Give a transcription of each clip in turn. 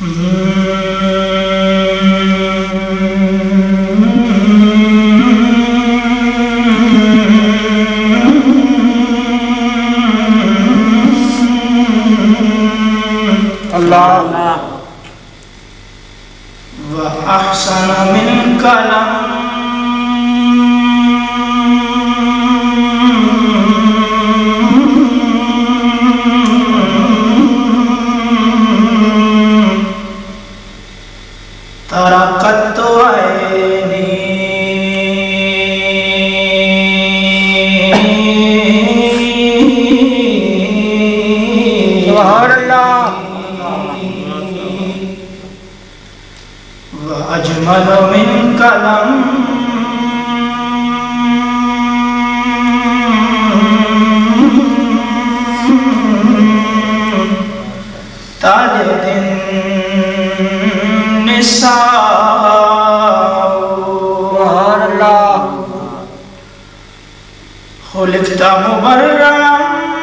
اللہ وَأَحْسَنَ مِنْكَ لَمْ تركت عيني سبحان اللہ وأجمل منك لم تلد سبحان اللہ خلقت مبررا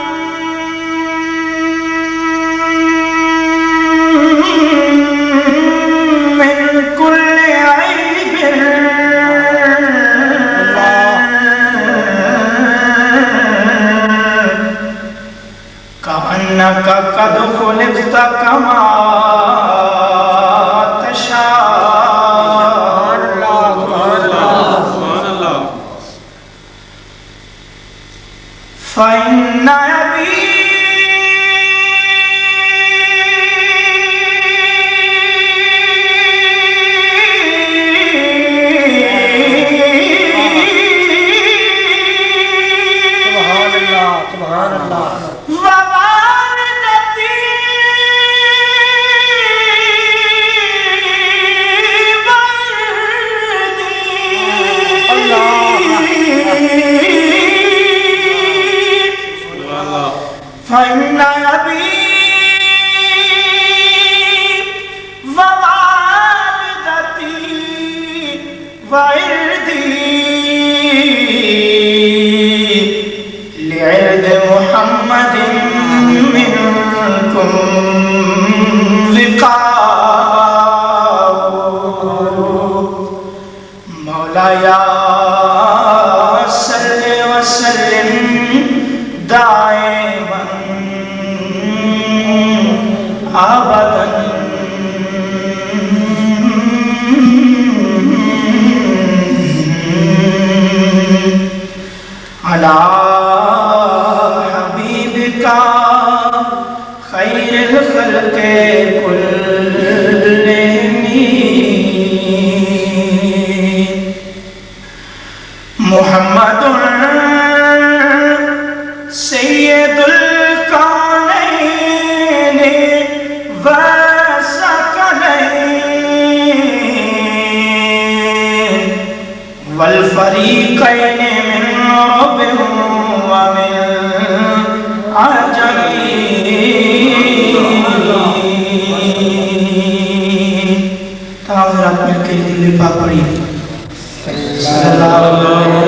من كل عيب كأنك قد خلقت كما فإن أبي سبحان اللہ سبحان اللہ ووالدتي فإن أبي ووالدتي وعرضي لعرض محمد منكم وقاء مولاي صل وسلم دائما أبدا على حبيبك خير الخلق كلهم محمد سيد الكونين والثقلين والفريقين من رب ومن عجم تعاون مل کے دل پاک پڑھی صلی اللہ علیہ